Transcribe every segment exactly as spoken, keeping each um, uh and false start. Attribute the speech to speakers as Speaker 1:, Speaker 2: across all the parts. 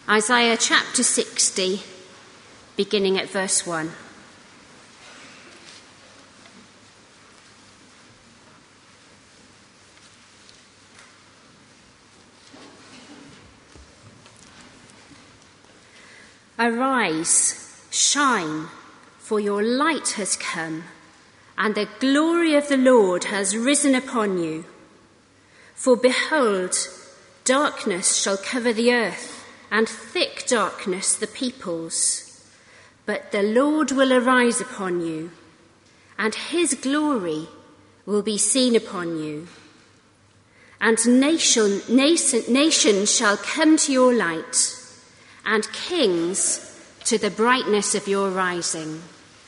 Speaker 1: Isaiah chapter sixty, beginning at verse one. Arise, shine, for your light has come, and the glory of the Lord has risen upon you. For behold, darkness shall cover the earth, and thick darkness the peoples. But the Lord will arise upon you, and his glory will be seen upon you. And nation, nation, nations shall come to your light, and kings to the brightness of your rising.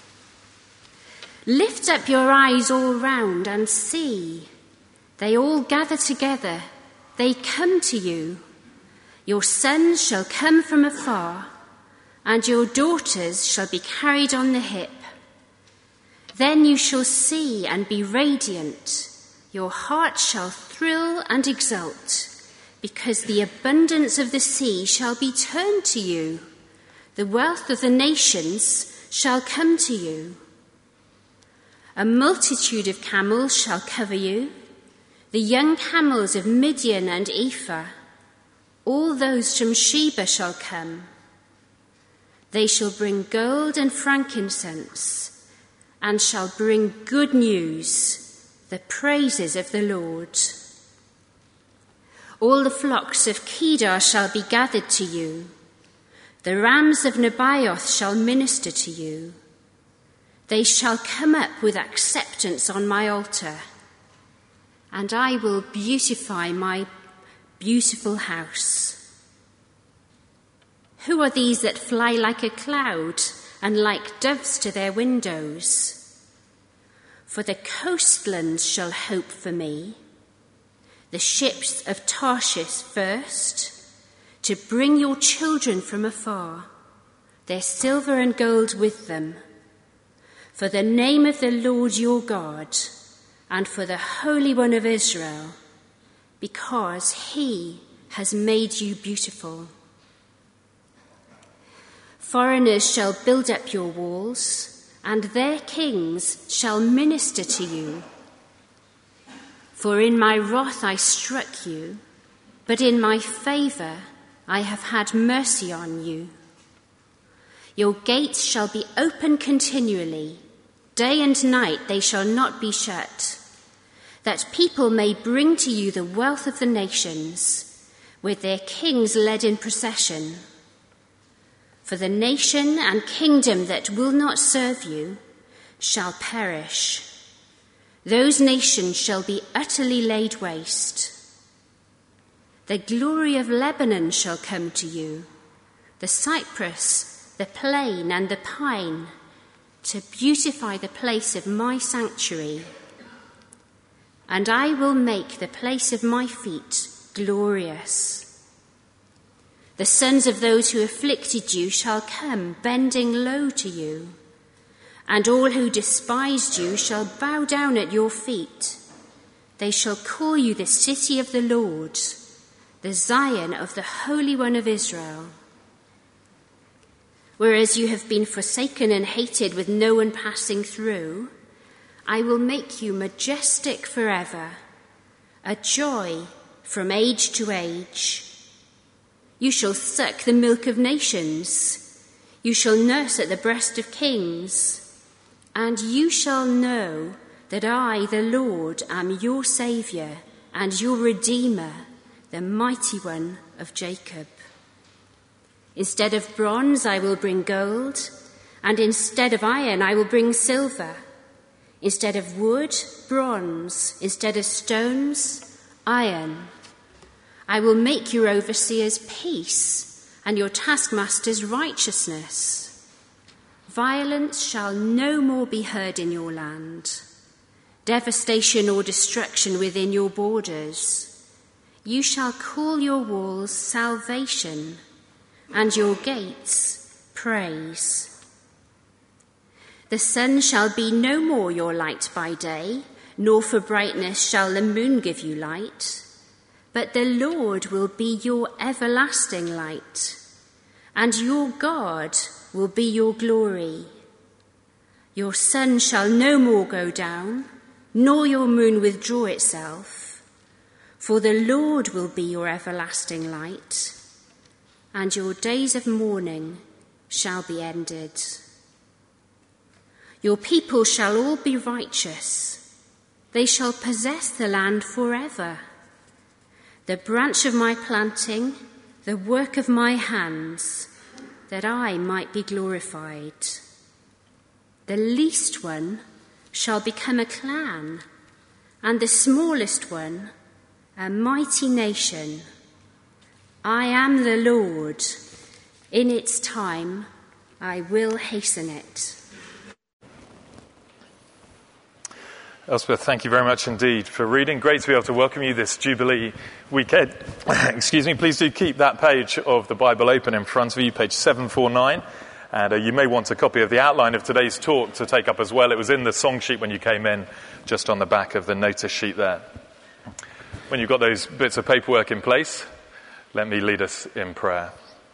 Speaker 1: Lift up your eyes all round and see. They all gather together, they come to you. Your sons shall come from afar, and your daughters shall be carried on the hip. Then you shall see and be radiant. Your heart shall thrill and exult, because the abundance of the sea shall be turned to you. The wealth of the nations shall come to you. A multitude of camels shall cover you, the young camels of Midian and Ephah. All those from Sheba shall come. They shall bring gold and frankincense, and shall bring good news, the praises of the Lord. All the flocks of Kedar shall be gathered to you. The rams of Nebaioth shall minister to you. They shall come up with acceptance on my altar, and I will beautify my beautiful house. Who are these that fly like a cloud and like doves to their windows? For the coastlands shall hope for me, the ships of Tarshish first, to bring your children from afar, their silver and gold with them, for the name of the Lord your God, and for the Holy One of Israel, because he has made you beautiful. Foreigners shall build up your walls, and their kings shall minister to you. For in my wrath I struck you, but in my favour I have had mercy on you. Your gates shall be open continually, day and night they shall not be shut, that people may bring to you the wealth of the nations, with their kings led in procession. For the nation and kingdom that will not serve you shall perish. Those nations shall be utterly laid waste. The glory of Lebanon shall come to you, the cypress, the plane, and the pine, to beautify the place of my sanctuary. And I will make the place of my feet glorious. The sons of those who afflicted you shall come, bending low to you, and all who despised you shall bow down at your feet. They shall call you the city of the Lord, the Zion of the Holy One of Israel. Whereas you have been forsaken and hated with no one passing through, I will make you majestic forever, a joy from age to age. You shall suck the milk of nations. You shall nurse at the breast of kings. And you shall know that I, the Lord, am your Saviour and your Redeemer, the Mighty One of Jacob. Instead of bronze I will bring gold, and instead of iron I will bring silver. Instead of wood, bronze. Instead of stones, iron. I will make your overseers peace, and your taskmasters righteousness. Violence shall no more be heard in your land, devastation or destruction within your borders. You shall call your walls salvation, and your gates praise. The sun shall be no more your light by day, nor for brightness shall the moon give you light. But the Lord will be your everlasting light, and your God will be your glory. Your sun shall no more go down, nor your moon withdraw itself, for the Lord will be your everlasting light, and your days of mourning shall be ended. Your people shall all be righteous. They shall possess the land forever. The branch of my planting, the work of my hands, that I might be glorified. The least one shall become a clan, and the smallest one a mighty nation. I am the Lord. In its time I will hasten it.
Speaker 2: Elspeth, thank you very much indeed for reading. Great to be able to welcome you this Jubilee weekend. Excuse me, please do keep that page of the Bible open in front of you, page seven forty-nine. And uh, you may want a copy of the outline of today's talk to take up as well. It was in the song sheet when you came in, just on the back of the notice sheet there. When you've got those bits of paperwork in place, let me lead us in prayer.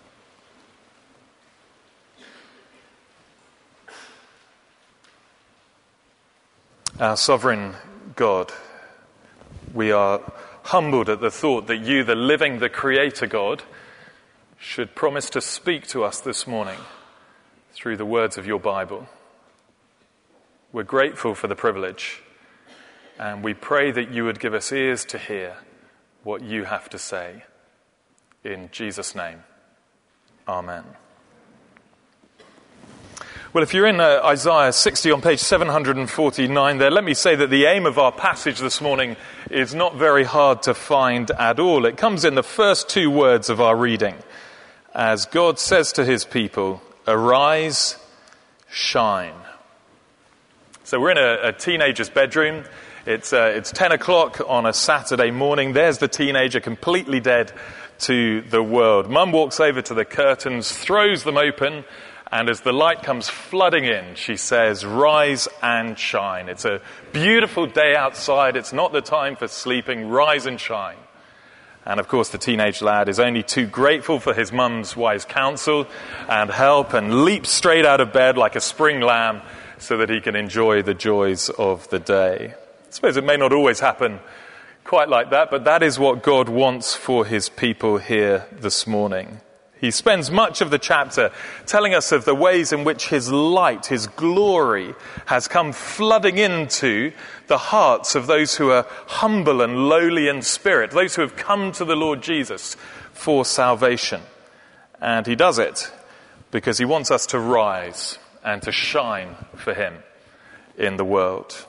Speaker 2: Our sovereign God, we are humbled at the thought that you, the living, the creator God, should promise to speak to us this morning through the words of your Bible. We're grateful for the privilege, and we pray that you would give us ears to hear what you have to say. In Jesus' name, amen. Well, if you're in uh, Isaiah sixty on page seven forty-nine there, let me say that the aim of our passage this morning is not very hard to find at all. It comes in the first two words of our reading, as God says to his people, "Arise, shine." So we're in a, a teenager's bedroom. It's uh, it's ten o'clock on a Saturday morning. There's the teenager completely dead to the world. Mum walks over to the curtains, throws them open, and as the light comes flooding in, she says, "Rise and shine." It's a beautiful day outside. It's not the time for sleeping. Rise and shine. And of course, the teenage lad is only too grateful for his mum's wise counsel and help, and leaps straight out of bed like a spring lamb so that he can enjoy the joys of the day. I suppose it may not always happen quite like that, but that is what God wants for his people here this morning. He spends much of the chapter telling us of the ways in which his light, his glory, has come flooding into the hearts of those who are humble and lowly in spirit, those who have come to the Lord Jesus for salvation. And he does it because he wants us to rise and to shine for him in the world.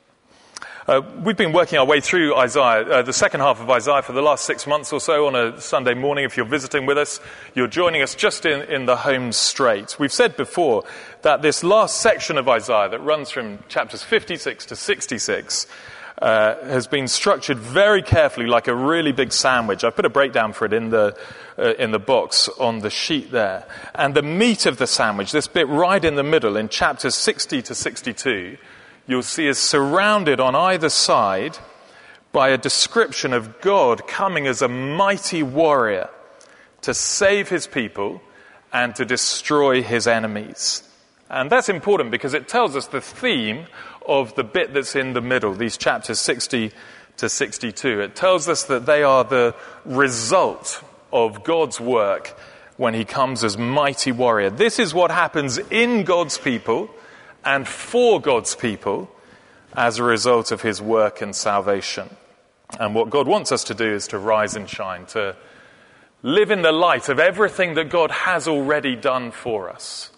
Speaker 2: Uh, we've been working our way through Isaiah, uh, the second half of Isaiah, for the last six months or so on a Sunday morning. If you're visiting with us, you're joining us just in, in the home straight. We've said before that this last section of Isaiah that runs from chapters fifty-six to sixty-six uh, has been structured very carefully like a really big sandwich. I put a breakdown for it in the uh, in the box on the sheet there. And the meat of the sandwich, this bit right in the middle in chapters sixty to sixty-two, you'll see is surrounded on either side by a description of God coming as a mighty warrior to save his people and to destroy his enemies. And that's important because it tells us the theme of the bit that's in the middle, these chapters sixty to sixty-two. It tells us that they are the result of God's work when he comes as mighty warrior. This is what happens in God's people and for God's people as a result of his work and salvation. And what God wants us to do is to rise and shine, to live in the light of everything that God has already done for us,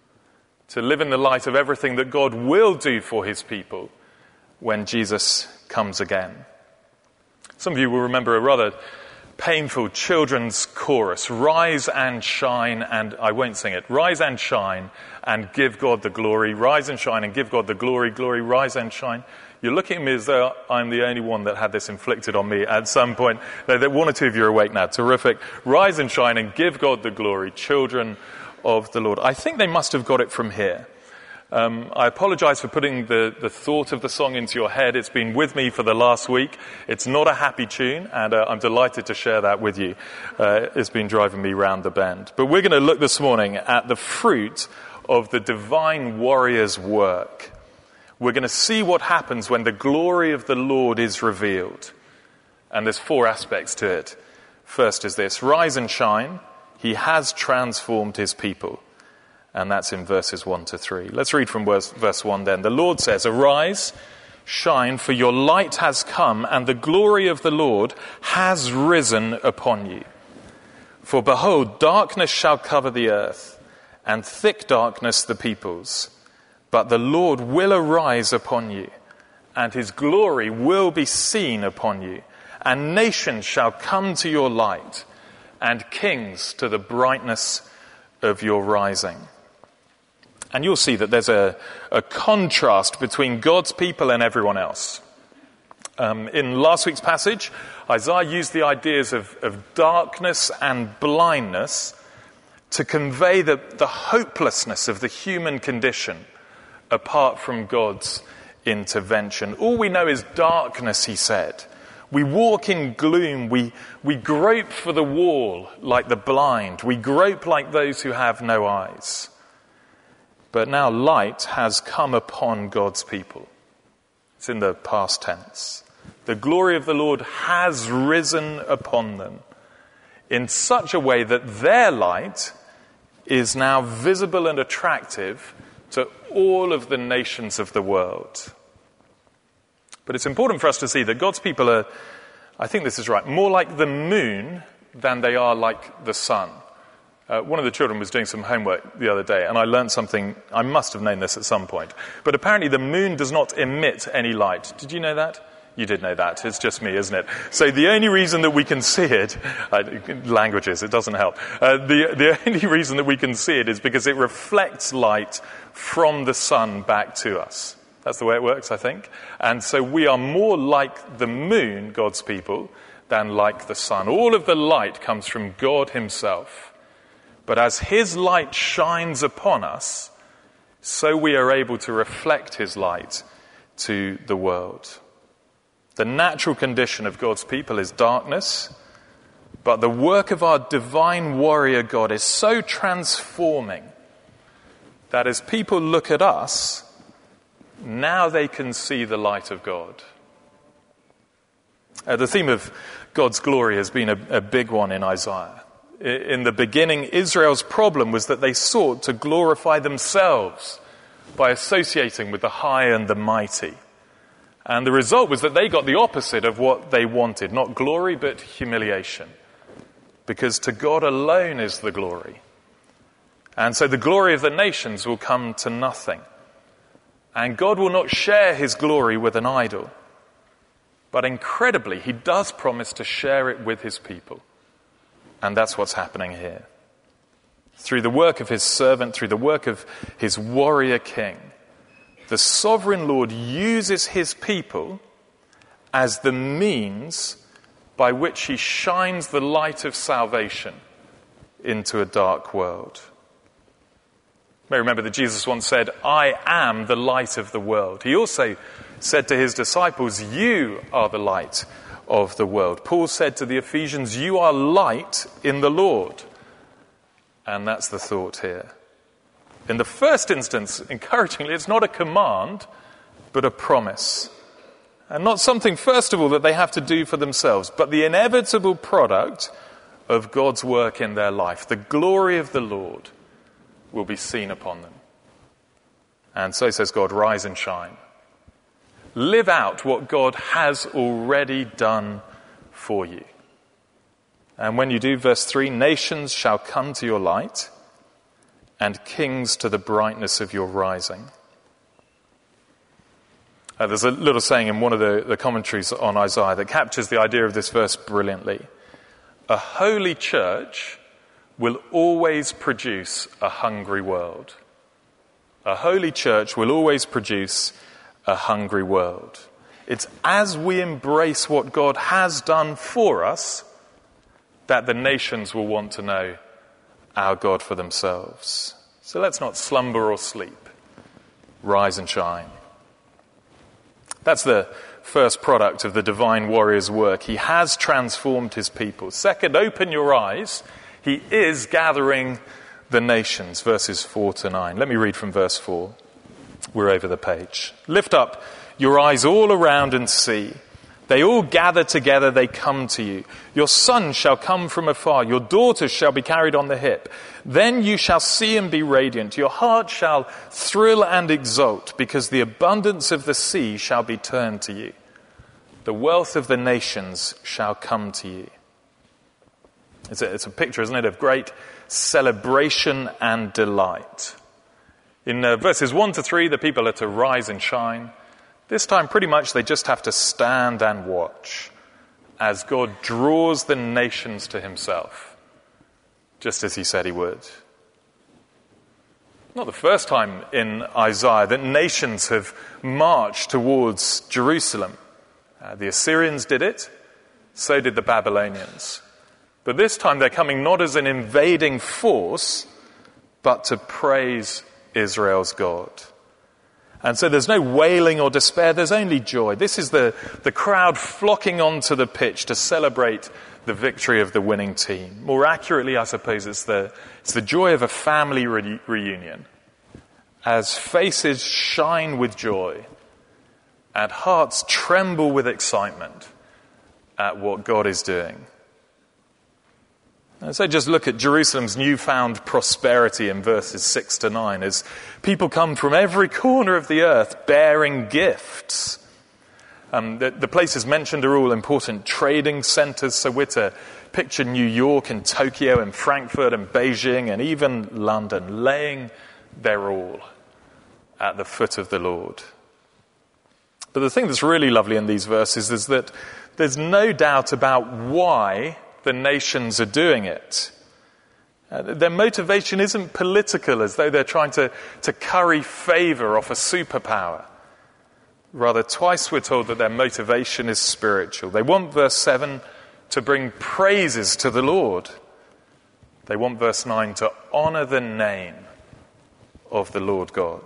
Speaker 2: to live in the light of everything that God will do for his people when Jesus comes again. Some of you will remember a rather painful children's chorus, "Rise and shine," and I won't sing it, "Rise and shine and give God the glory, rise and shine and give God the glory, glory, rise and shine." You're looking at me as though I'm the only one that had this inflicted on me at some point. No, one or two of you are awake now. Terrific. Rise and shine and give God the glory, children of the Lord. I think they must have got it from here. Um, I apologize for putting the, the thought of the song into your head. It's been with me for the last week. It's not a happy tune, and uh, I'm delighted to share that with you. Uh, it's been driving me round the bend. But we're going to look this morning at the fruit of the divine warrior's work. We're going to see what happens when the glory of the Lord is revealed. And there's four aspects to it. First is this: rise and shine. He has transformed his people. And that's in verses one to three. Let's read from verse, verse one then. The Lord says, arise, shine, for your light has come, and the glory of the Lord has risen upon you. For behold, darkness shall cover the earth, and thick darkness the peoples. But the Lord will arise upon you, and his glory will be seen upon you. And nations shall come to your light, and kings to the brightness of your rising. And you'll see that there's a, a contrast between God's people and everyone else. Um, in last week's passage, Isaiah used the ideas of, of darkness and blindness to convey the, the hopelessness of the human condition apart from God's intervention. All we know is darkness, he said. We walk in gloom. We, we grope for the wall like the blind. We grope like those who have no eyes. But now light has come upon God's people. It's in the past tense. The glory of the Lord has risen upon them in such a way that their light is now visible and attractive to all of the nations of the world. But it's important for us to see that God's people are, I think this is right, more like the moon than they are like the sun. Uh, one of the children was doing some homework the other day, and I learned something. I must have known this at some point. But apparently the moon does not emit any light. Did you know that? You did know that. It's just me, isn't it? So the only reason that we can see it, uh, languages, it doesn't help. Uh, the, the only reason that we can see it is because it reflects light from the sun back to us. That's the way it works, I think. And so we are more like the moon, God's people, than like the sun. All of the light comes from God himself. But as his light shines upon us, so we are able to reflect his light to the world. The natural condition of God's people is darkness, but the work of our divine warrior God is so transforming that as people look at us, now they can see the light of God. Uh, the theme of God's glory has been a, a big one in Isaiah. In the beginning, Israel's problem was that they sought to glorify themselves by associating with the high and the mighty. And the result was that they got the opposite of what they wanted, not glory, but humiliation. Because to God alone is the glory. And so the glory of the nations will come to nothing. And God will not share his glory with an idol. But incredibly, he does promise to share it with his people. And that's what's happening here. Through the work of his servant, through the work of his warrior king, the sovereign Lord uses his people as the means by which he shines the light of salvation into a dark world. You may remember that Jesus once said, I am the light of the world. He also said to his disciples, you are the light of the world. Paul said to the Ephesians, you are light in the Lord. And that's the thought here. In the first instance, encouragingly, it's not a command, but a promise. And not something, first of all, that they have to do for themselves, but the inevitable product of God's work in their life. The glory of the Lord will be seen upon them. And so says God, rise and shine. Live out what God has already done for you. And when you do, verse three, nations shall come to your light, and kings to the brightness of your rising. Uh, there's a little saying in one of the, the commentaries on Isaiah that captures the idea of this verse brilliantly. A holy church will always produce a hungry world. A holy church will always produce a hungry world. It's as we embrace what God has done for us that the nations will want to know our God for themselves. So let's not slumber or sleep. rise and shine. That's the first product of the divine warrior's work. He has transformed his people. Second, open your eyes. He is gathering the nations, verses four to nine. Let me read from verse four. We're over the page. Lift up your eyes all around and see. They all gather together, they come to you. Your son shall come from afar, your daughters shall be carried on the hip. Then you shall see and be radiant. Your heart shall thrill and exult, because the abundance of the sea shall be turned to you. The wealth of the nations shall come to you. It's a, it's a picture, isn't it, of great celebration and delight. In uh, verses one to three, the people are to rise and shine. This time, pretty much, they just have to stand and watch as God draws the nations to himself, just as he said he would. Not the first time in Isaiah that nations have marched towards Jerusalem. Uh, the Assyrians did it, so did the Babylonians. But this time they're coming not as an invading force, but to praise Israel's God. And so there's no wailing or despair, there's only joy. This is the, the crowd flocking onto the pitch to celebrate the victory of the winning team. More accurately, I suppose, it's the, it's the joy of a family re- reunion. As faces shine with joy and hearts tremble with excitement at what God is doing. And so just look at Jerusalem's newfound prosperity in verses six to nine as people come from every corner of the earth bearing gifts. Um, the, the places mentioned are all important trading centers, so we're to picture New York and Tokyo and Frankfurt and Beijing and even London laying their all at the foot of the Lord. But the thing that's really lovely in these verses is that there's no doubt about why the nations are doing it. Uh, their motivation isn't political, as though they're trying to, to curry favor off a superpower. Rather, twice we're told that their motivation is spiritual. They want, verse seven, to bring praises to the Lord. They want, verse nine, to honor the name of the Lord God.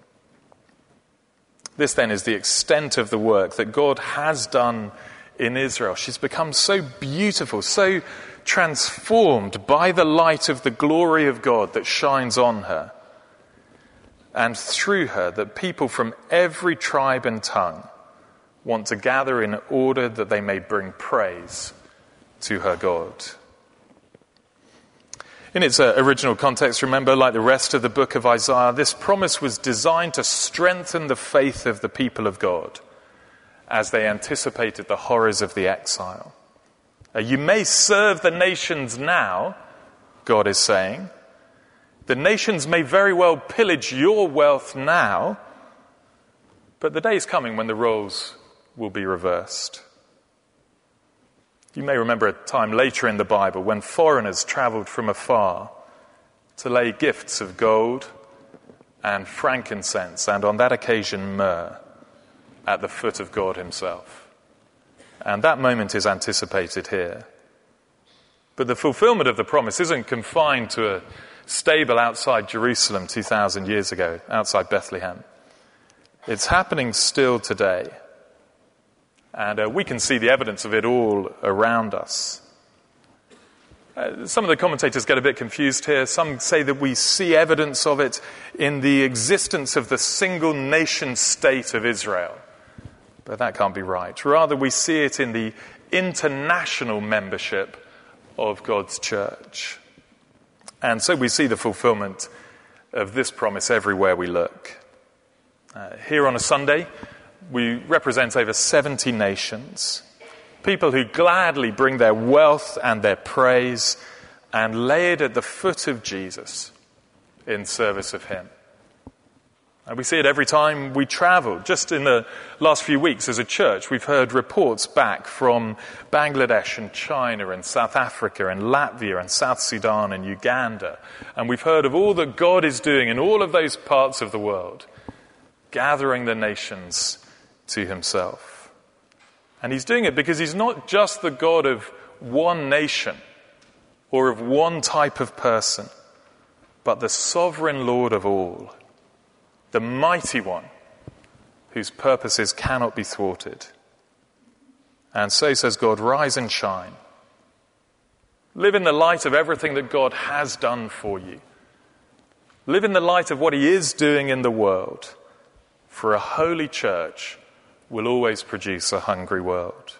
Speaker 2: This then is the extent of the work that God has done in Israel. She's become so beautiful, so transformed by the light of the glory of God that shines on her. And through her, that people from every tribe and tongue want to gather in order that they may bring praise to her God. In its uh, original context, remember, like the rest of the book of Isaiah, this promise was designed to strengthen the faith of the people of God as they anticipated the horrors of the exile. Uh, you may serve the nations now, God is saying. The nations may very well pillage your wealth now, but the day is coming when the roles will be reversed. You may remember a time later in the Bible when foreigners traveled from afar to lay gifts of gold and frankincense, and on that occasion myrrh, at the foot of God himself. And that moment is anticipated here. But the fulfillment of the promise isn't confined to a stable outside Jerusalem two thousand years ago, outside Bethlehem. It's happening still today. And uh, we can see the evidence of it all around us. Uh, some of the commentators get a bit confused here. Some say that we see evidence of it in the existence of the single nation state of Israel. But that can't be right. Rather, we see it in the international membership of God's church. And so we see the fulfillment of this promise everywhere we look. Uh, here on a Sunday, we represent over seventy nations, people who gladly bring their wealth and their praise and lay it at the foot of Jesus in service of him. And we see it every time we travel. Just in the last few weeks as a church, we've heard reports back from Bangladesh and China and South Africa and Latvia and South Sudan and Uganda. And we've heard of all that God is doing in all of those parts of the world, gathering the nations to himself. And he's doing it because he's not just the God of one nation or of one type of person, but the sovereign Lord of all, the mighty one, whose purposes cannot be thwarted. And so, says God, rise and shine. Live in the light of everything that God has done for you. Live in the light of what he is doing in the world. For a holy church will always produce a hungry world.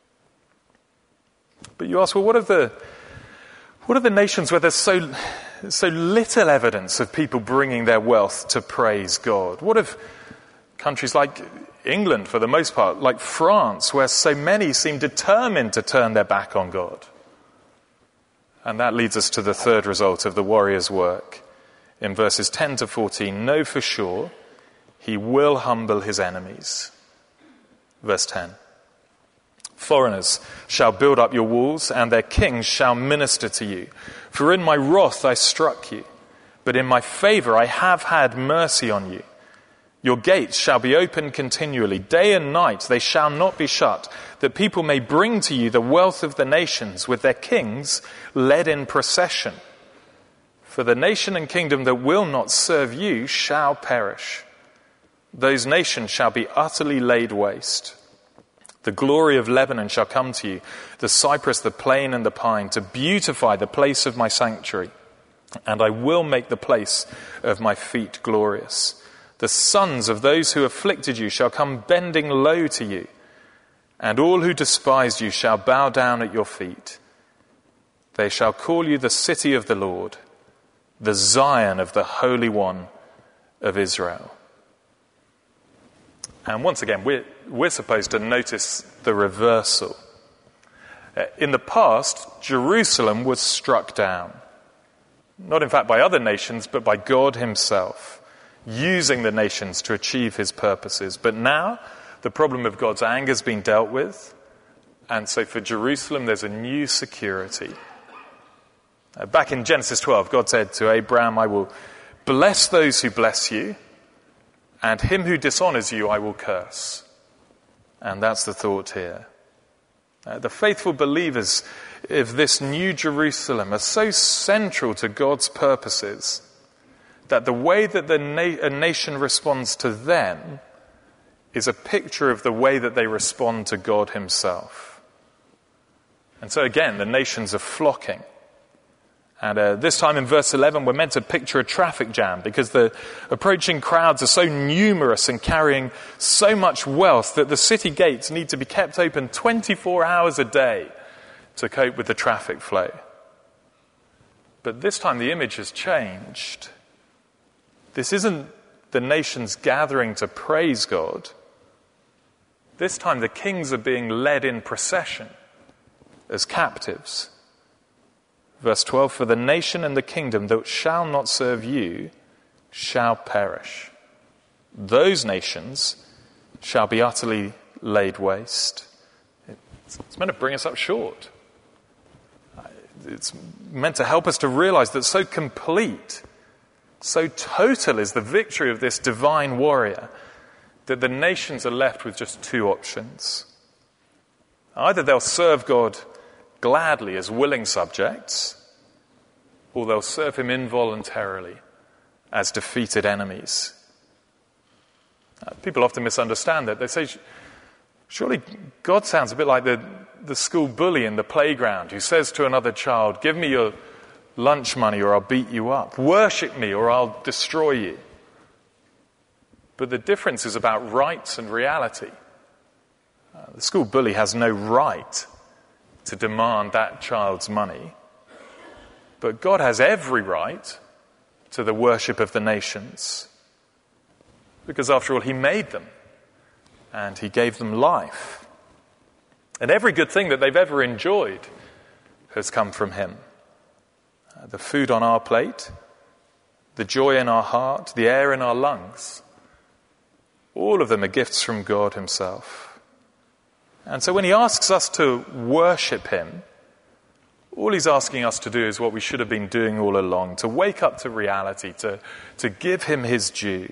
Speaker 2: But you ask, well, what are the what are the nations where there's so so little evidence of people bringing their wealth to praise God? What of countries like England, for the most part, like France, where so many seem determined to turn their back on God? And that leads us to the third result of the warrior's work. In verses ten to fourteen, know for sure he will humble his enemies. Verse ten. Foreigners shall build up your walls, and their kings shall minister to you. For in my wrath I struck you, but in my favor I have had mercy on you. Your gates shall be open continually. Day and night they shall not be shut, that people may bring to you the wealth of the nations with their kings led in procession. For the nation and kingdom that will not serve you shall perish. Those nations shall be utterly laid waste. The glory of Lebanon shall come to you, the cypress, the plane, and the pine, to beautify the place of my sanctuary. And I will make the place of my feet glorious. The sons of those who afflicted you shall come bending low to you, and all who despised you shall bow down at your feet. They shall call you the city of the Lord, the Zion of the Holy One of Israel. And once again, we're, we're supposed to notice the reversal. Uh, in the past, Jerusalem was struck down. Not in fact by other nations, but by God himself, using the nations to achieve his purposes. But now, the problem of God's anger has been dealt with. And so for Jerusalem, there's a new security. Uh, back in Genesis twelve, God said to Abraham, I will bless those who bless you, and him who dishonors you I will curse. And that's the thought here. Uh, the faithful believers of this new Jerusalem are so central to God's purposes that the way that the na- a nation responds to them is a picture of the way that they respond to God himself. And so again, the nations are flocking. And uh, this time in verse eleven, we're meant to picture a traffic jam because the approaching crowds are so numerous and carrying so much wealth that the city gates need to be kept open twenty-four hours a day to cope with the traffic flow. But this time the image has changed. This isn't the nations gathering to praise God. This time the kings are being led in procession as captives. Verse twelve, for the nation and the kingdom that shall not serve you shall perish. Those nations shall be utterly laid waste. It's meant to bring us up short. It's meant to help us to realize that so complete, so total is the victory of this divine warrior that the nations are left with just two options. Either they'll serve God gladly as willing subjects, or they'll serve him involuntarily as defeated enemies. Uh, people often misunderstand that. They say, surely God sounds a bit like the, the school bully in the playground who says to another child, give me your lunch money or I'll beat you up. Worship me or I'll destroy you. But the difference is about rights and reality. Uh, the school bully has no right to demand that child's money. But God has every right to the worship of the nations. Because after all, he made them. And he gave them life. And every good thing that they've ever enjoyed has come from him. Uh, the food on our plate, the joy in our heart, the air in our lungs. All of them are gifts from God himself. And so when he asks us to worship him, all he's asking us to do is what we should have been doing all along, to wake up to reality, to, to give him his due.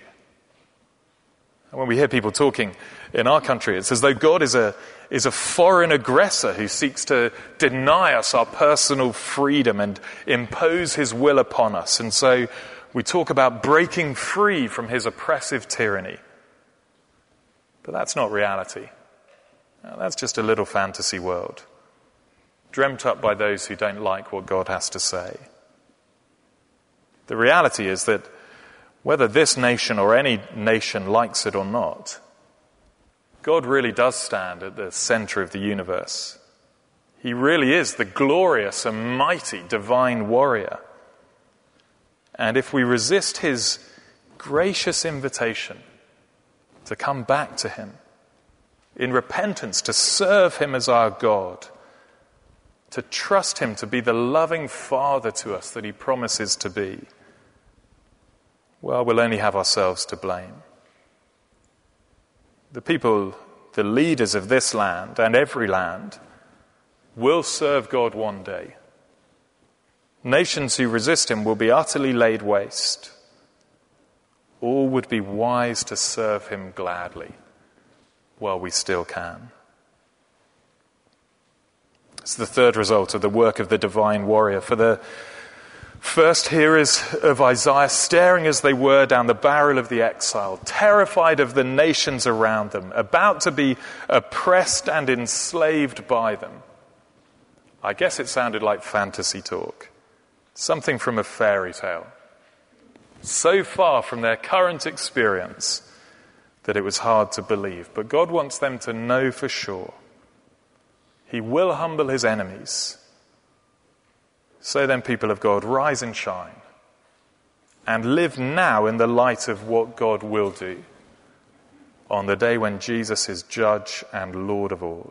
Speaker 2: And when we hear people talking in our country, it's as though God is a, is a foreign aggressor who seeks to deny us our personal freedom and impose his will upon us. And so we talk about breaking free from his oppressive tyranny. But that's not reality. Now, that's just a little fantasy world, dreamt up by those who don't like what God has to say. The reality is that whether this nation or any nation likes it or not, God really does stand at the center of the universe. He really is the glorious and mighty divine warrior. And if we resist his gracious invitation to come back to him in repentance, to serve him as our God, to trust him to be the loving Father to us that he promises to be, well, we'll only have ourselves to blame. The people, the leaders of this land and every land, will serve God one day. Nations who resist him will be utterly laid waste. All would be wise to serve him gladly while we still can. It's the third result of the work of the divine warrior. For the first hearers of Isaiah, staring as they were down the barrel of the exile, terrified of the nations around them, about to be oppressed and enslaved by them. I guess it sounded like fantasy talk, something from a fairy tale, so far from their current experience that it was hard to believe. But God wants them to know for sure he will humble his enemies. So then, people of God, rise and shine and live now in the light of what God will do on the day when Jesus is judge and Lord of all.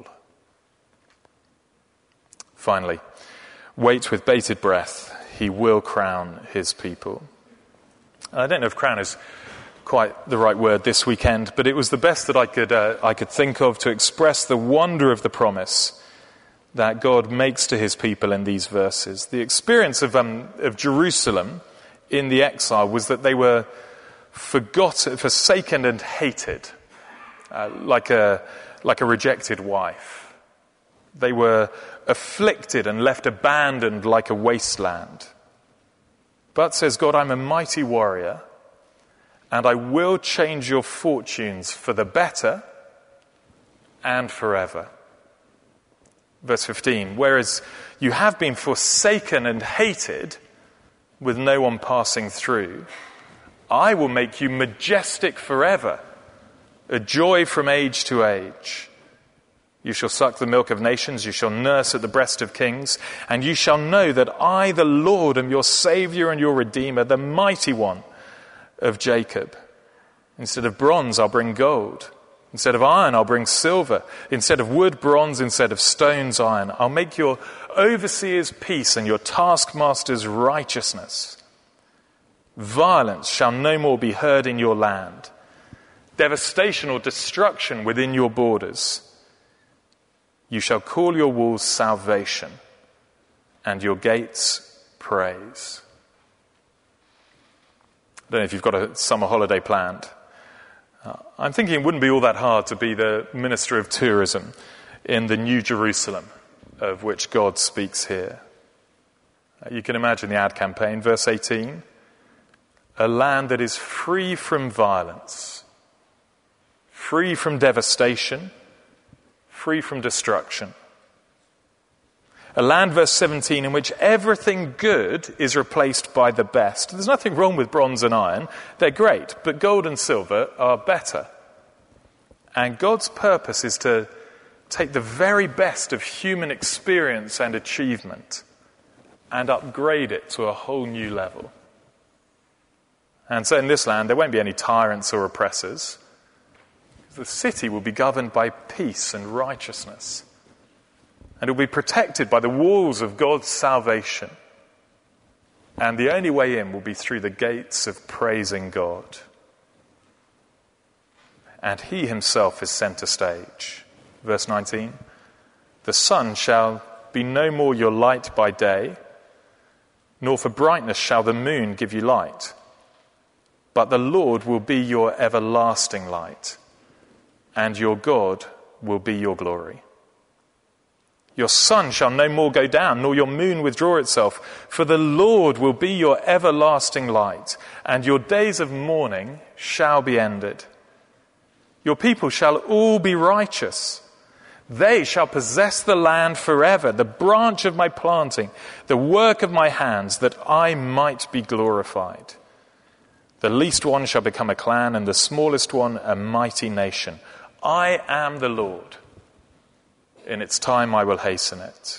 Speaker 2: Finally, wait with bated breath. He will crown his people. I don't know if crown is quite the right word this weekend, but it was the best that I could uh, I could think of to express the wonder of the promise that God makes to his people in these verses. The experience of um, of Jerusalem in the exile was that they were forgotten, forsaken and hated, uh, like a like a rejected wife. They were afflicted and left abandoned like a wasteland. But, says God, I'm a mighty warrior, and I will change your fortunes for the better and forever. Verse fifteen, whereas you have been forsaken and hated with no one passing through, I will make you majestic forever, a joy from age to age. You shall suck the milk of nations, you shall nurse at the breast of kings, and you shall know that I, the Lord, am your Saviour and your Redeemer, the mighty one of Jacob. Instead of bronze, I'll bring gold. Instead of iron, I'll bring silver. Instead of wood, bronze. Instead of stones, iron. I'll make your overseers peace and your taskmasters righteousness. Violence shall no more be heard in your land. Devastation or destruction within your borders. You shall call your walls salvation and your gates praise. I don't know if you've got a summer holiday planned. Uh, I'm thinking it wouldn't be all that hard to be the Minister of Tourism in the New Jerusalem of which God speaks here. Uh, you can imagine the ad campaign, verse eighteen. A land that is free from violence, free from devastation, free from destruction. A land, verse seventeen, in which everything good is replaced by the best. There's nothing wrong with bronze and iron. They're great, but gold and silver are better. And God's purpose is to take the very best of human experience and achievement and upgrade it to a whole new level. And so in this land, there won't be any tyrants or oppressors. The city will be governed by peace and righteousness. And it will be protected by the walls of God's salvation. And the only way in will be through the gates of praising God. And he himself is center stage. Verse nineteen, the sun shall be no more your light by day, nor for brightness shall the moon give you light. But the Lord will be your everlasting light, and your God will be your glory. Your sun shall no more go down, nor your moon withdraw itself. For the Lord will be your everlasting light, and your days of mourning shall be ended. Your people shall all be righteous. They shall possess the land forever, the branch of my planting, the work of my hands, that I might be glorified. The least one shall become a clan, and the smallest one a mighty nation. I am the Lord. In its time I will hasten it.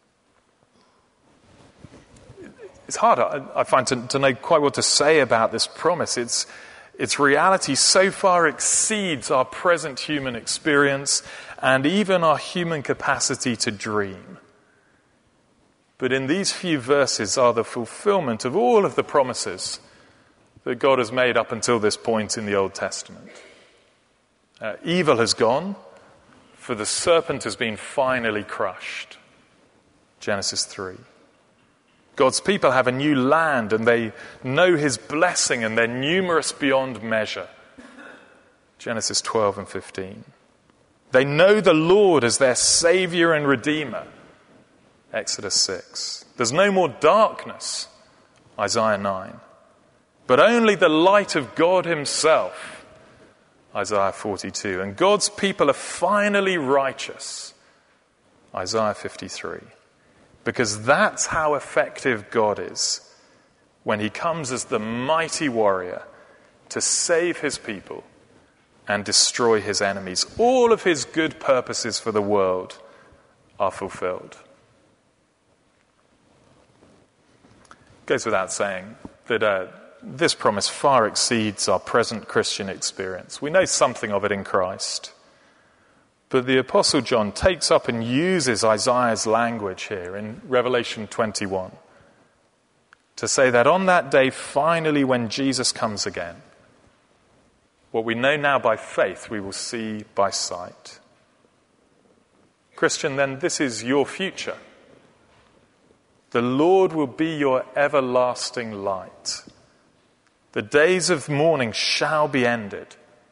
Speaker 2: It's hard, I find, to, to know quite what to say about this promise. It's, its reality so far exceeds our present human experience and even our human capacity to dream. But in these few verses are the fulfillment of all of the promises that God has made up until this point in the Old Testament. Uh, evil has gone. For the serpent has been finally crushed. Genesis three. God's people have a new land and they know his blessing and they're numerous beyond measure. Genesis twelve and fifteen. They know the Lord as their Savior and Redeemer. Exodus six. There's no more darkness. Isaiah nine. But only the light of God himself. Isaiah forty-two. And God's people are finally righteous. Isaiah fifty-three. Because that's how effective God is when he comes as the mighty warrior to save his people and destroy his enemies. All of his good purposes for the world are fulfilled. It goes without saying that uh, this promise far exceeds our present Christian experience. We know something of it in Christ. But the Apostle John takes up and uses Isaiah's language here in Revelation twenty-one to say that on that day, finally, when Jesus comes again, what we know now by faith, we will see by sight. Christian, then, this is your future. The Lord will be your everlasting light. The days of mourning shall be ended.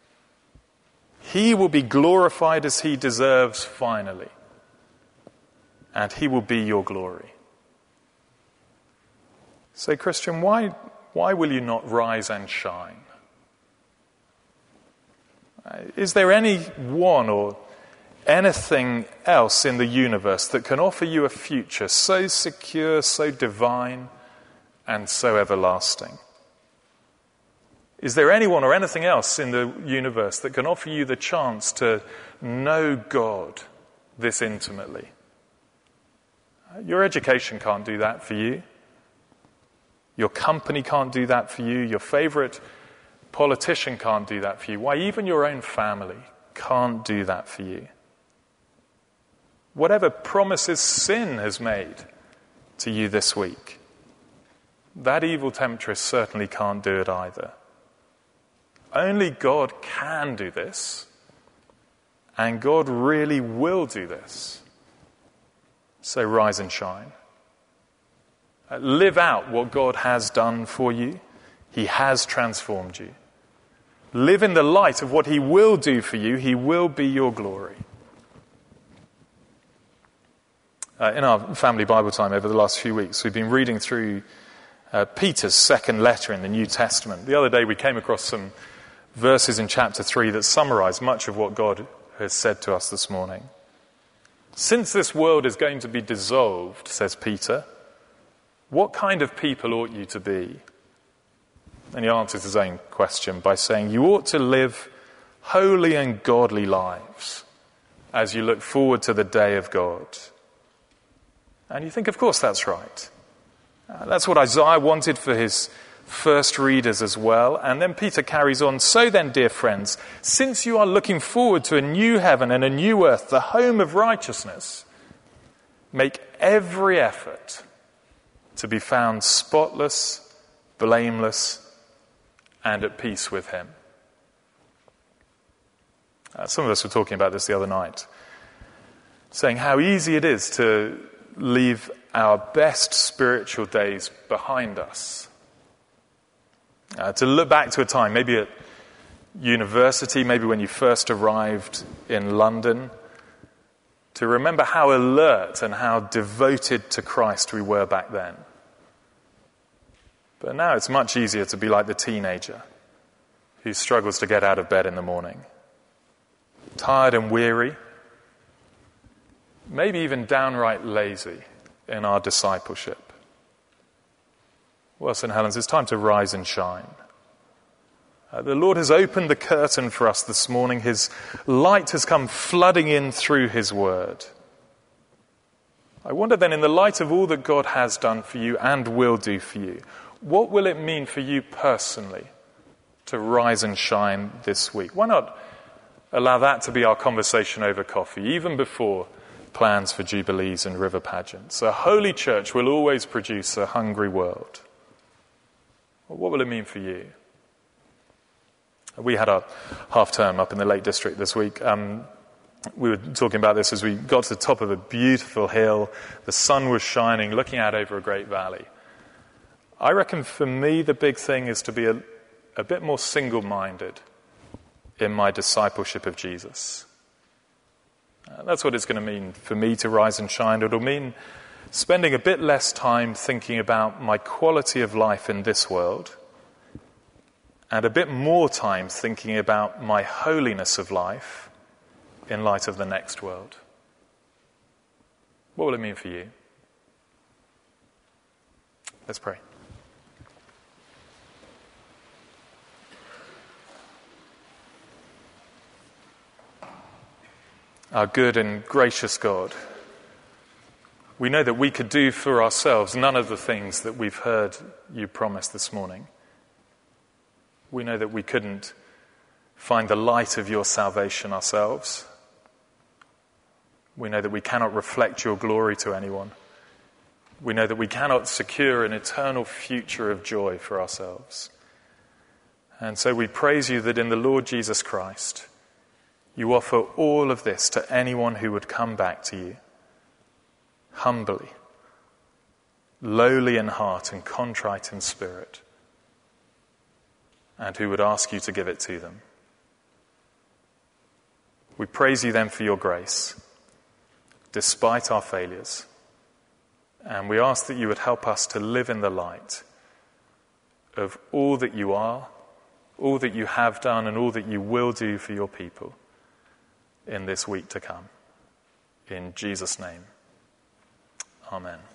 Speaker 2: He will be glorified as he deserves finally. And he will be your glory. So, Christian, why, why will you not rise and shine? Is there any one or anything else in the universe that can offer you a future so secure, so divine, and so everlasting? Is there anyone or anything else in the universe that can offer you the chance to know God this intimately? Your education can't do that for you. Your company can't do that for you. Your favorite politician can't do that for you. Why, even your own family can't do that for you. Whatever promises sin has made to you this week, that evil temptress certainly can't do it either. Only God can do this, and God really will do this. So rise and shine. Live out what God has done for you. He has transformed you. Live in the light of what he will do for you. He will be your glory. Uh, in our family Bible time over the last few weeks, we've been reading through uh, Peter's second letter in the New Testament. The other day we came across some verses in chapter three that summarize much of what God has said to us this morning. Since this world is going to be dissolved, says Peter, what kind of people ought you to be? And he answers his own question by saying, you ought to live holy and godly lives as you look forward to the day of God. And you think, of course, that's right. Uh, that's what Isaiah wanted for his first readers as well. And then Peter carries on, so then, dear friends, since you are looking forward to a new heaven and a new earth, the home of righteousness, make every effort to be found spotless, blameless, and at peace with him. Uh, some of us were talking about this the other night, saying how easy it is to leave our best spiritual days behind us. Uh, to look back to a time, maybe at university, maybe when you first arrived in London, to remember how alert and how devoted to Christ we were back then. But now it's much easier to be like the teenager who struggles to get out of bed in the morning, tired and weary, maybe even downright lazy in our discipleship. Well, Saint Helens, it's time to rise and shine. Uh, the Lord has opened the curtain for us this morning. His light has come flooding in through his word. I wonder then, in the light of all that God has done for you and will do for you, what will it mean for you personally to rise and shine this week? Why not allow that to be our conversation over coffee, even before plans for jubilees and river pageants? A holy church will always produce a hungry world. What will it mean for you? We had our half-term up in the Lake District this week. Um, we were talking about this as we got to the top of a beautiful hill. The sun was shining, looking out over a great valley. I reckon for me the big thing is to be a, a bit more single-minded in my discipleship of Jesus. Uh, that's what it's going to mean for me to rise and shine. It'll mean spending a bit less time thinking about my quality of life in this world and a bit more time thinking about my holiness of life in light of the next world. What will it mean for you? Let's pray. Our good and gracious God, we know that we could do for ourselves none of the things that we've heard you promise this morning. We know that we couldn't find the light of your salvation ourselves. We know that we cannot reflect your glory to anyone. We know that we cannot secure an eternal future of joy for ourselves. And so we praise you that in the Lord Jesus Christ, you offer all of this to anyone who would come back to you, humbly, lowly in heart and contrite in spirit, and who would ask you to give it to them. We praise you then for your grace, despite our failures, and we ask that you would help us to live in the light of all that you are, all that you have done, and all that you will do for your people in this week to come. In Jesus' name, amen.